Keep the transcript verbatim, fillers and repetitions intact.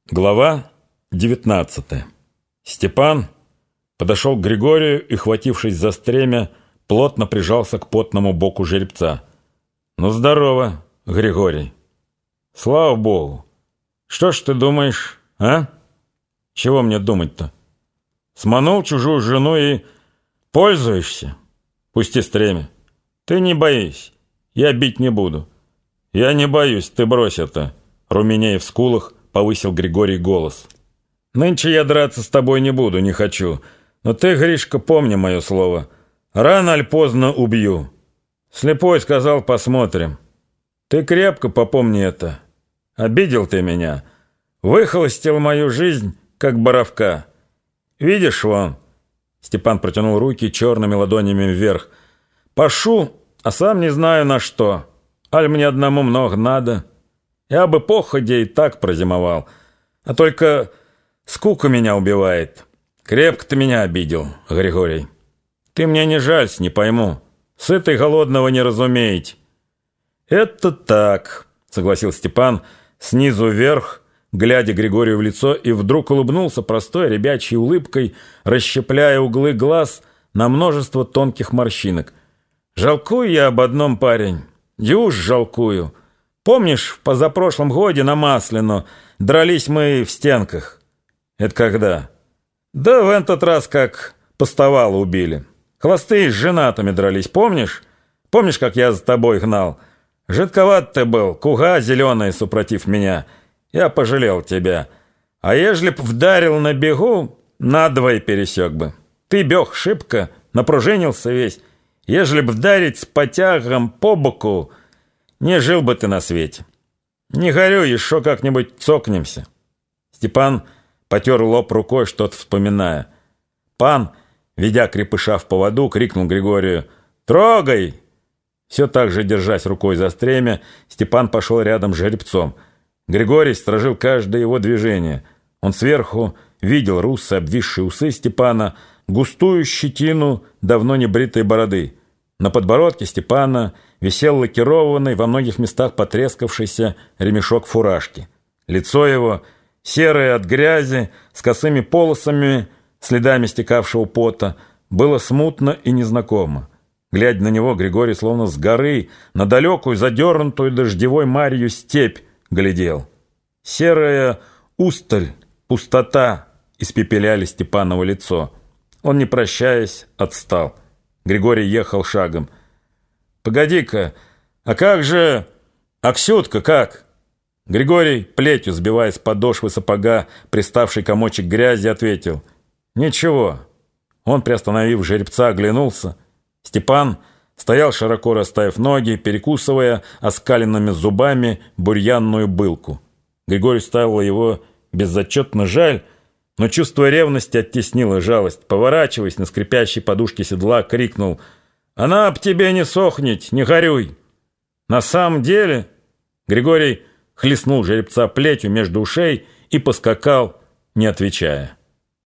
Глава девятнадцатая. Степан подошел к Григорию и, хватившись за стремя, плотно прижался к потному боку жеребца. «Ну, здорово, Григорий!» «Слава Богу! Что ж ты думаешь, а? Чего мне думать-то? Сманул чужую жену и пользуешься? Пусти стремя. Ты не боись, я бить не буду». «Я не боюсь, ты брось это!» Румянея в скулах, повысил Григорий голос. «Нынче я драться с тобой не буду, не хочу. Но ты, Гришка, помни мое слово. Рано аль поздно убью. Слепой сказал, посмотрим. Ты крепко попомни это. Обидел ты меня. Выхолостил мою жизнь, как боровка. Видишь, вон». Степан протянул руки черными ладонями вверх. «Пашу, а сам не знаю на что. Аль мне одному много надо. Я бы походя и так прозимовал. А только скука меня убивает. Крепко ты меня обидел, Григорий. Ты мне не жалься, не пойму. Сытый голодного не разумеете». «Это так», — согласил Степан, снизу вверх, глядя Григорию в лицо, и вдруг улыбнулся простой ребячьей улыбкой, расщепляя углы глаз на множество тонких морщинок. «Жалкую я об одном, парень. Дюж жалкую. Помнишь, в позапрошлом годе на Масляну дрались мы в стенках?» «Это когда?» «Да в этот раз как постовало убили. Холостые с женатыми дрались, помнишь? Помнишь, как я за тобой гнал? Жидковат ты был, куга зеленая супротив меня. Я пожалел тебя. А ежели б вдарил на бегу, надвое пересек бы. Ты бег шибко, напружинился весь. Ежели б вдарить с потягом по боку, не жил бы ты на свете. Не горю, еще как-нибудь цокнемся». Степан потер лоб рукой, что-то вспоминая. Пан, ведя крепыша в поводу, крикнул Григорию: «Трогай!» Все так же, держась рукой за стремя, Степан пошел рядом с жеребцом. Григорий сторожил каждое его движение. Он сверху видел русые обвисшие усы Степана, густую щетину давно не бритой бороды. На подбородке Степана висел лакированный, во многих местах потрескавшийся ремешок фуражки. Лицо его, серое от грязи, с косыми полосами, следами стекавшего пота, было смутно и незнакомо. Глядя на него, Григорий словно с горы на далекую, задернутую дождевой марью степь глядел. Серая усталь, пустота испепеляли Степаново лицо. Он, не прощаясь, отстал. Григорий ехал шагом. «Погоди-ка, а как же... Аксютка, как?» Григорий, плетью сбивая с подошвы сапога приставший комочек грязи, ответил: «Ничего». Он, приостановив жеребца, оглянулся. Степан стоял, широко расставив ноги, перекусывая оскаленными зубами бурьянную былку. Григорию стало его безотчетно жаль, но чувство ревности оттеснило жалость. Поворачиваясь на скрипящей подушке седла, крикнул: «Она об тебе не сохнет, не горюй!» На самом деле Григорий хлестнул жеребца плетью между ушей и поскакал, не отвечая.